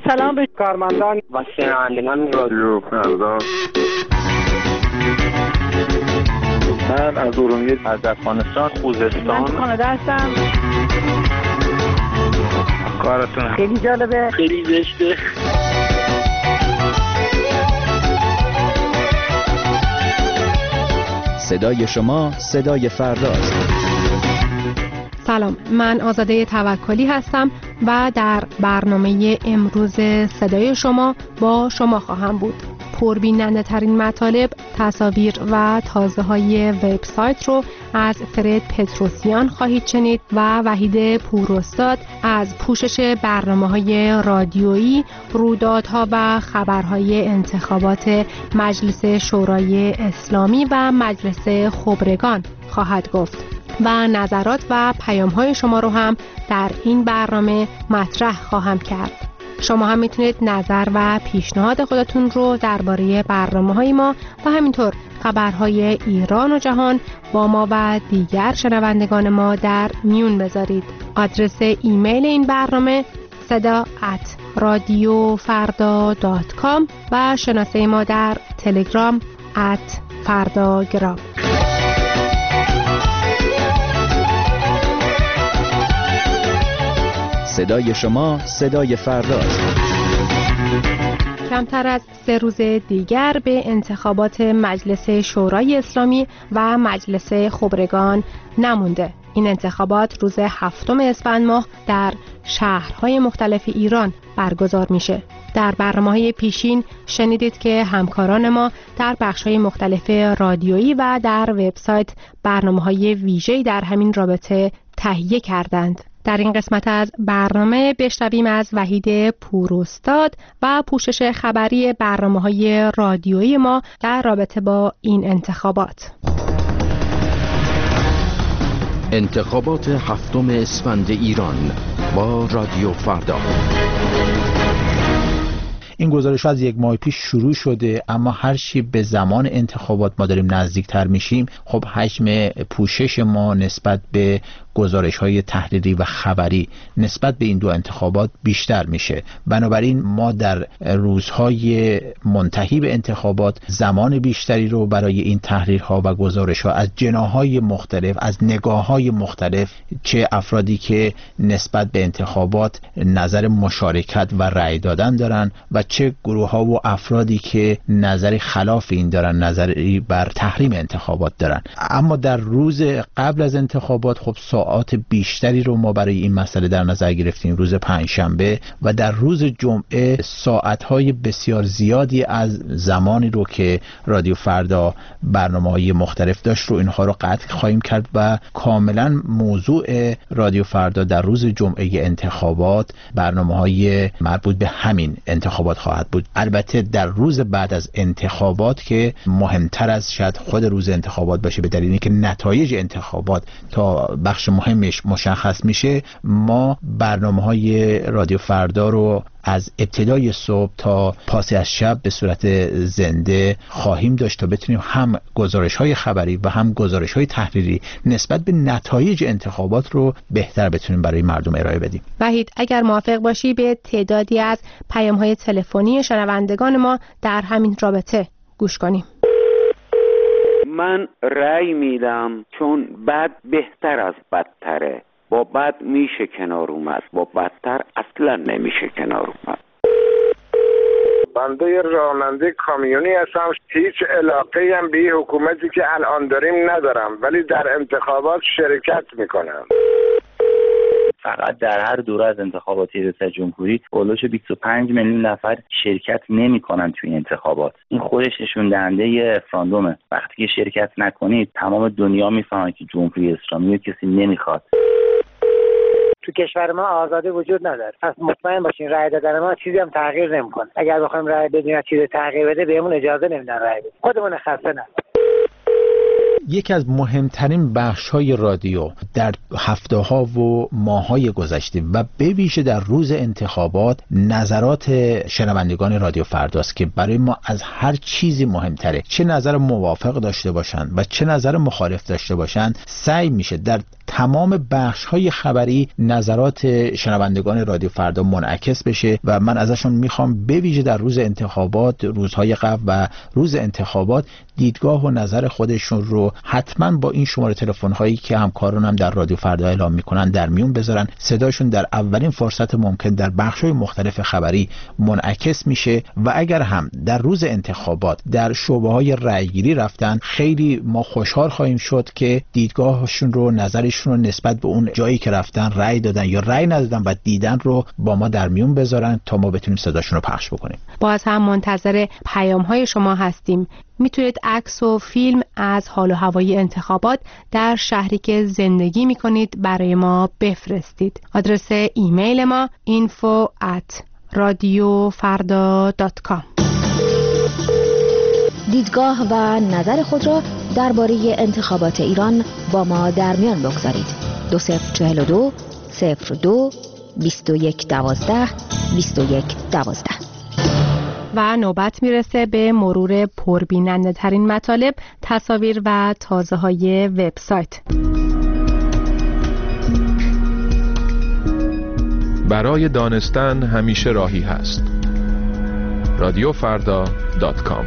سلام به کارمندان و شنوندگان رادیو فردا. من از ارومیه، از افغانستان، خوزستان. من کانادا هستم. کارتون خیلی جالبه، خیلی زشته. صدای شما صدای فرداست. سلام، من آزاده توکلی هستم و در برنامه امروز صدای شما با شما خواهم بود. پربیننده ترین مطالب، تصاویر و تازه های وبسایت رو از فرد پتروسیان خواهید شنید و وحید پوراستاد از پوشش برنامه‌های رادیویی، رویدادها و خبرهای انتخابات مجلس شورای اسلامی و مجلس خبرگان خواهد گفت و نظرات و پیام‌های شما رو هم در این برنامه مطرح خواهم کرد. شما هم میتونید نظر و پیشنهاد خودتون رو درباره برنامه‌های ما و همینطور خبرهای ایران و جهان با ما و دیگر شنوندگان ما در میون بذارید. آدرس ایمیل این برنامه sada@radiofarda.com و شناسه ما در تلگرام @fardagram. صدای شما صدای فرداست. کمتر از 3 روز دیگر به انتخابات مجلس شورای اسلامی و مجلس خبرگان نمونده. این انتخابات روز 7 اسفند ماه در شهرهای مختلف ایران برگزار میشه. در برنامه‌های پیشین شنیدید که همکاران ما در بخش‌های مختلف رادیویی و در وبسایت برنامه‌های ویژه‌ای در همین رابطه تهیه کردند. در این قسمت از برنامه بشنویم از وحید پوراستاد و پوشش خبری برنامه‌های رادیویی ما در رابطه با این انتخابات. انتخابات 7 اسفند ایران با رادیو فردا. این گزارش از 1 ماه پیش شروع شده، اما هر چی به زمان انتخابات ما داریم نزدیکتر میشیم، خب حجم پوشش ما نسبت به گزارش‌های تحریری و خبری نسبت به این دو انتخابات بیشتر میشه. بنابراین ما در روزهای منتهی به انتخابات زمان بیشتری رو برای این تحریرها و گزارش‌ها از جناح‌های مختلف، از نگاه‌های مختلف، چه افرادی که نسبت به انتخابات نظر مشارکت و رأی دادن دارن و چه گروه‌ها و افرادی که نظری خلاف این دارن، نظری بر تحریم انتخابات دارن. اما در روز قبل از انتخابات خب ساعات بیشتری رو ما برای این مسئله در نظر گرفتیم، روز پنجشنبه، و در روز جمعه ساعت‌های بسیار زیادی از زمانی رو که رادیو فردا برنامه‌های مختلف داشت رو اینها رو قطع خواهیم کرد و کاملا موضوع رادیو فردا در روز جمعه انتخابات برنامه‌های مربوط به همین انتخابات خواهد بود. البته در روز بعد از انتخابات که مهمتر از شاید خود روز انتخابات باشه، به دلیل اینکه نتایج انتخابات تا بخش مهمش مشخص میشه، ما برنامه‌های رادیو فردا رو از ابتدای صبح تا پاس از شب به صورت زنده خواهیم داشت تا بتونیم هم گزارش‌های خبری و هم گزارش‌های تحریری نسبت به نتایج انتخابات رو بهتر بتونیم برای مردم ارائه بدیم. وحید، اگر موافق باشی به تعدادی از پیام‌های تلفنی شنوندگان ما در همین رابطه گوش کنیم. من رأی میدم چون بد بهتر از بدتره. با بد میشه کنار اومد، با بدتر اصلا نمیشه کنار اومد. بنده راننده کامیونی هستم. هیچ علاقه‌ای هم به حکومتی که الان داریم ندارم، ولی در انتخابات شرکت میکنم. فقط در هر دوره از انتخاباتی ریاست جمهوری اولش 25 میلیون نفر شرکت نمی‌کنن توی انتخابات. این خودش نشون دهنده رفراندومه. وقتی که شرکت نکنید تمام دنیا میفهمن که جمهوری اسلامی رو کسی نمیخواد. تو کشور ما آزادی وجود نداره. پس مطمئن باشین رأی دادن ما چیزی هم تغییر نمی‌کنه. اگر بخوایم رأی بدیم چیزی تغییر بده بهمون اجازه نمیدن رأی بدیم. خودمون خسته نه. یکی از مهمترین بخش‌های رادیو در هفته‌ها و ماه‌های گذشته و به ویژه در روز انتخابات نظرات شنوندگان رادیو فرداست که برای ما از هر چیزی مهمتره. چه نظر موافق داشته باشند و چه نظر مخالف داشته باشند، سعی میشه در تمام بخش‌های خبری نظرات شنوندگان رادیو فردا منعکس بشه و من ازشون میخوام به ویژه در روز انتخابات، روزهای قبل و روز انتخابات دیدگاه و نظر خودشون رو حتما با این شماره تلفن هایی که همکارانم در رادیو فردا اعلام میکنن در میون بذارن. صداشون در اولین فرصت ممکن در بخش‌های مختلف خبری منعکس میشه و اگر هم در روز انتخابات در شعبه‌های رأیگیری رفتن، خیلی ما خوشحال خواهیم شد که دیدگاهشون رو، نظرشون رو نسبت به اون جایی که رفتن رأی دادن یا رأی ندادن و دیدن رو با ما در میون بذارن تا ما بتونیم صداشون رو پخش بکنیم. باز هم منتظر پیام‌های شما هستیم. میتونید عکس و فیلم از حال و هوای انتخابات در شهری که زندگی میکنید برای ما بفرستید. آدرس ایمیل ما info@radiofarda.com. دیدگاه و نظر خود را درباره انتخابات ایران با ما در میان بگذارید. 2042 02 21 12 21 12. و نوبت میرسه به مرور پربیننده ترین مطالب، تصاویر و تازه های وبسایت. برای دانستن همیشه راهی هست. radiofarda.com.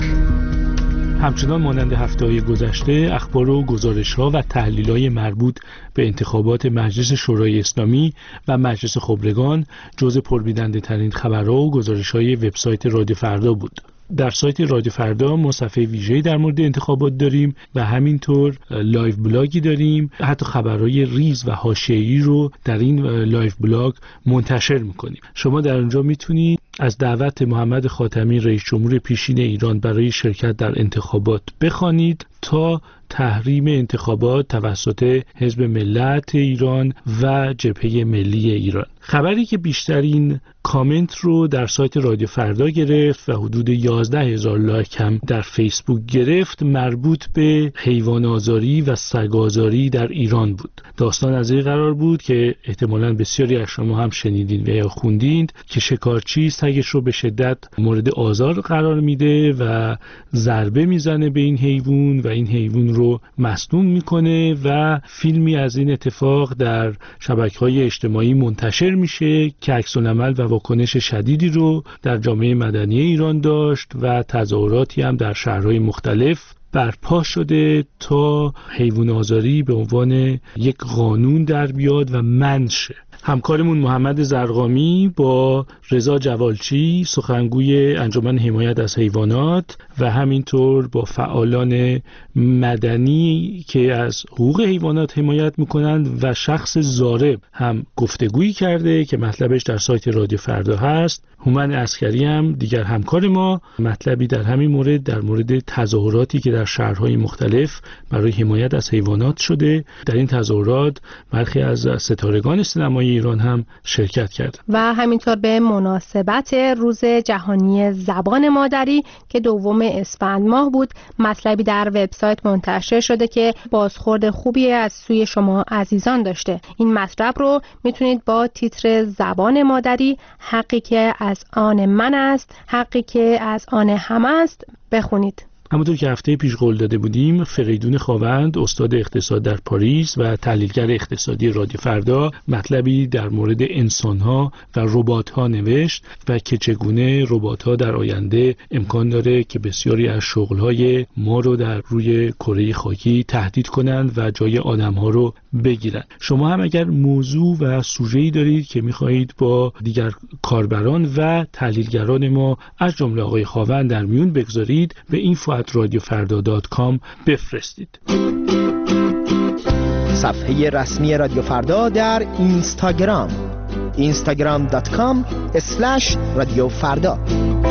همچنان مانند هفته‌های گذشته اخبار و گزارش‌ها و تحلیل‌های مربوط به انتخابات مجلس شورای اسلامی و مجلس خبرگان جزء پربیننده‌ترین خبرها و گزارش‌های وبسایت رادیو فردا بود. در سایت رادیو فردا ما صفحه ویژه‌ای در مورد انتخابات داریم و همینطور لایو بلاگی داریم. حتی خبرهای ریز و حاشیه‌ای رو در این لایو بلاگ منتشر می‌کنیم. شما در اونجا میتونید از دعوت محمد خاتمی رئیس جمهور پیشین ایران برای شرکت در انتخابات بخوانید تا تحریم انتخابات توسط حزب ملت ایران و جبهه ملی ایران. خبری که بیشترین کامنت رو در سایت رادیو فردا گرفت و حدود 11,000 لایک هم در فیسبوک گرفت مربوط به حیوان آزاری و سگ آزاری در ایران بود. داستان از این قرار بود که احتمالاً بسیاری از شما هم شنیدین و یا خوندین که شکارچی سگش رو به شدت مورد آزار قرار میده و ضربه میزنه به این حیوان و این حیوان رو مسموم میکنه و فیلمی از این اتفاق در شبکه‌های اجتماعی منتشر میشه که عکس‌العمل و واکنش شدیدی رو در جامعه مدنی ایران داشت و تظاهراتی هم در شهرهای مختلف برپا شده تا حیوان آزاری به عنوان یک قانون در بیاد و منع شه. همکارمون محمد زرقامی با رضا جوالچی سخنگوی انجمن حمایت از حیوانات و همینطور با فعالان مدنی که از حقوق حیوانات حمایت میکنند و شخص ضارب هم گفتگویی کرده که مطلبش در سایت رادیو فردا هست. هومن عسکری هم دیگر همکار ما مطلبی در همین مورد در مورد تظاهراتی که در شهرهای مختلف برای حمایت از حیوانات شده. در این تظاهرات برخی از ستارگان سینمای ایران هم شرکت کردند. و همینطور به مناسبت روز جهانی زبان مادری که 2 اسفند ماه بود، مطلبی در وبسایت منتشر شده که بازخورد خوبی از سوی شما عزیزان داشته. این مطلب رو میتونید با تیتر زبان مادری، حقی که از آن من است، حقی که از آن همه است بخونید. همونطور که هفته پیش قول داده بودیم، فریدون خاوند استاد اقتصاد در پاریس و تحلیلگر اقتصادی رادیو فردا مطلبی در مورد انسان‌ها و ربات‌ها نوشت و که چگونه ربات‌ها در آینده امکان داره که بسیاری از شغل‌های ما رو در روی کره خاکی تهدید کنند و جای آدم‌ها رو بگیرن. شما هم اگر موضوع و سوژه‌ای دارید که می‌خواهید با دیگر کاربران و تحلیلگران ما از جمله آقای خاوند در میون بگذارید، به info@radiofarda.com بفرستید. صفحه رسمی رادیو فردا در اینستاگرام instagram.com/radiofarda.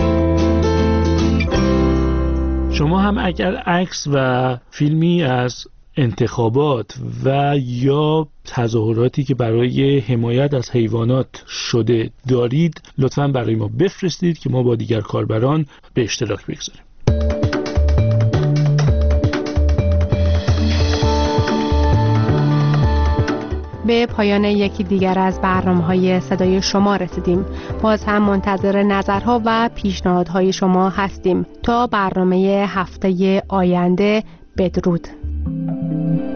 شما هم اگر عکس و فیلمی از انتخابات و یا تظاهراتی که برای حمایت از حیوانات شده دارید، لطفاً برای ما بفرستید که ما با دیگر کاربران به اشتراک بگذاریم. به پایان یکی دیگر از برنامه‌های صدای شما رسیدیم. باز هم منتظر نظرها و پیشنهادهای شما هستیم. تا برنامه هفته آینده، بدرود.